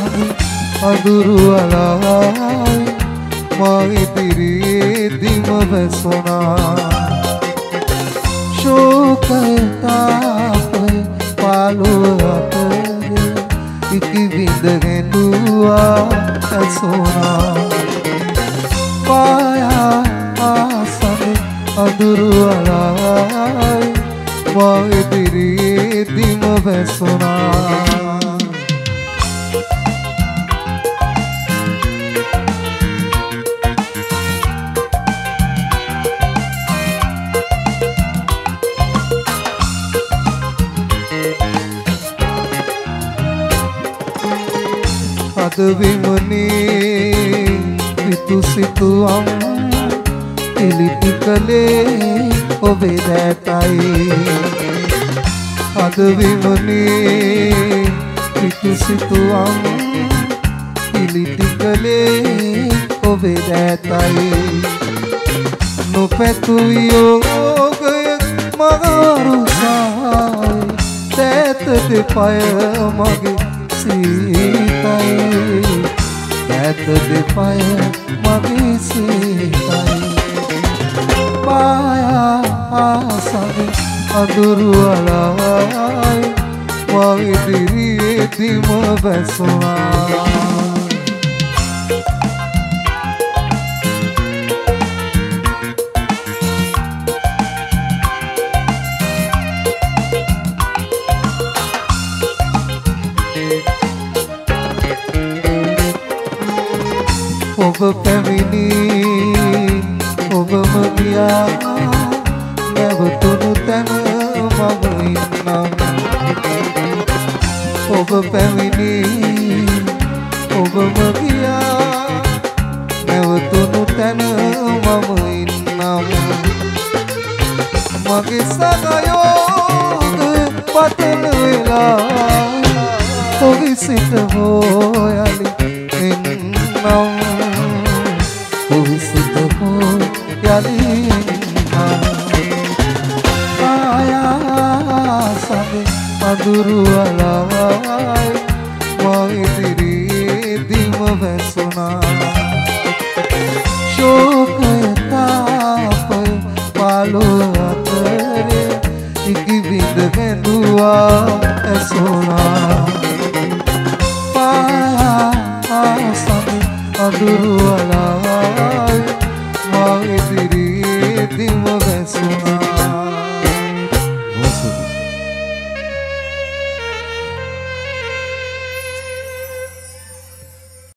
අඳුරු අලයි මා ඉදිරියේදීම වැසුණා ශෝකය තාපය පාළුව අතරේ ඉකි විඳ ගෙඩුවා ඇසුණා පායා ආසනේ අඳුරු අලයි මා ඉදිරියේදීම වැසුණා අද විමුණේ පිතු සිතුවම් එලිටි කලේ ඔබේ දැටයි අද විමුණේ පිතු සිතුවම් එලිටි කලේ ඔබේ දැටයි නොපැතුයි යෝගය මගරුසායි දැත දෙපය මගේ සීතයි දැත දෙපය මගේ සීතයි පායා ආසනේ අඳුරු අලයි මා ඉදිරියේදීම වැසුණා ඔබ පැමිණි ඔබම ගියා නැවතුණු තැන මම ඉන්නම් ඔබ පැමිණි ඔබම ගියා නැවතුණු තැන මම ඉන්නම් මගේ සගයෝග පතන වෙලා ඔබ සිට හොයලි එන්නම් ඔවිසිත හෝ යලින්නම් ආයාසනේ අඳුරු අලයි මා ඉදිරියේදීම වැසුණා ශෝකය තාපය පාළුව අතරේ ඉකි විඳ ගෙඩුවා ඇසුණා පායා ආසනේ අඳුරු